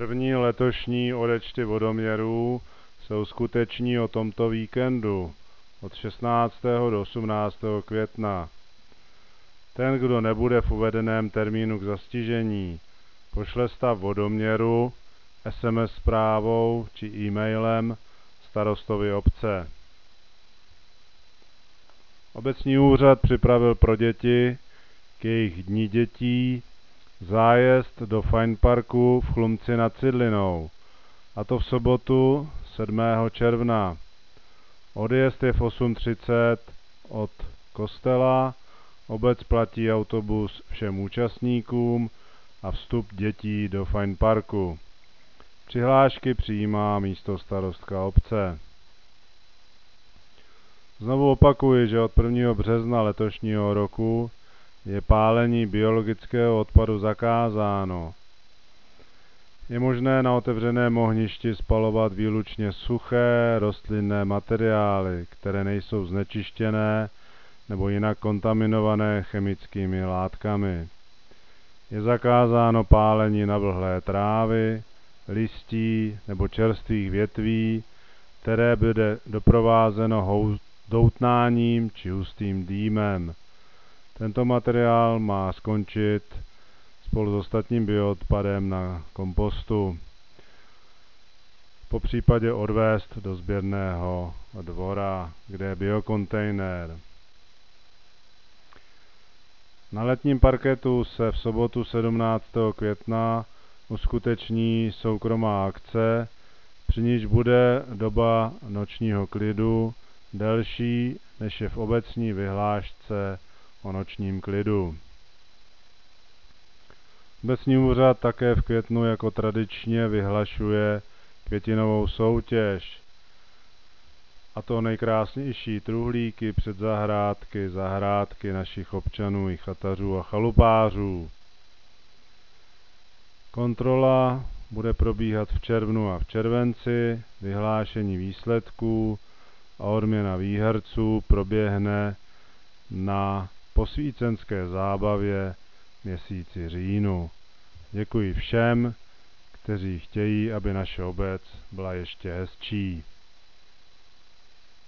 První letošní odečty vodoměrů se uskuteční o tomto víkendu od 16. do 18. května. Ten, kdo nebude v uvedeném termínu k zastižení, pošle stav vodoměru SMS zprávou či e-mailem starostovi obce. Obecní úřad připravil pro děti k jejich dni dětí zájezd do Fajn parku v Chlumci nad Cidlinou, a to v sobotu 7. června. Odjezd je v 8:30 od kostela, obec platí autobus všem účastníkům a vstup dětí do Fajn parku. Přihlášky přijímá místostarostka obce. Znovu opakuji, že od 1. března letošního roku je pálení biologického odpadu zakázáno. Je možné na otevřeném ohništi spalovat výlučně suché rostlinné materiály, které nejsou znečištěné nebo jinak kontaminované chemickými látkami. Je zakázáno pálení navlhlé trávy, listí nebo čerstvých větví, které bude doprovázeno doutnáním či hustým dýmem. Tento materiál má skončit spolu s ostatním bioodpadem na kompostu, popřípadě odvést do sběrného dvora, kde je biokontejner. Na letním parketu se v sobotu 17. května uskuteční soukromá akce, při níž bude doba nočního klidu delší, než je v obecní vyhlášce o nočním klidu. Obecní úřad také v květnu jako tradičně vyhlašuje květinovou soutěž, a to nejkrásnější truhlíky před zahrádky našich občanů i chatařů a chalupářů. Kontrola bude probíhat v červnu a v červenci, vyhlášení výsledků a odměna výherců proběhne na posvícenské zábavě v měsíci říjnu. Děkuji všem, kteří chtějí, aby naše obec byla ještě hezčí.